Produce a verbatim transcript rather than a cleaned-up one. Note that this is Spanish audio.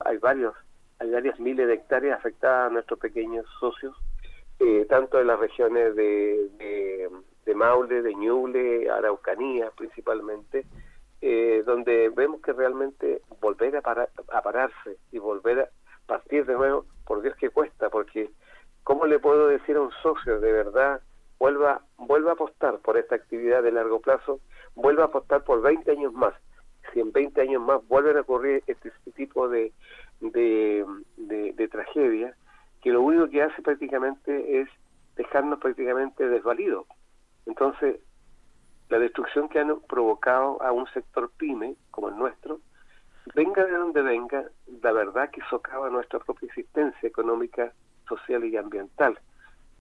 hay varios, hay varias miles de hectáreas afectadas a nuestros pequeños socios, eh, tanto en las regiones de, de, de Maule, de Ñuble, Araucanía principalmente, eh, donde vemos que realmente volver a, para, a pararse y volver a partir de nuevo, por Dios que cuesta, porque ¿cómo le puedo decir a un socio de verdad, vuelva, vuelva a apostar por esta actividad de largo plazo, vuelva a apostar por veinte años más? Si en veinte años más vuelven a ocurrir este tipo de, de, de, de tragedia, que lo único que hace prácticamente es dejarnos prácticamente desvalidos. Entonces, la destrucción que han provocado a un sector pyme, como el nuestro, venga de donde venga, la verdad que socava nuestra propia existencia económica, social y ambiental.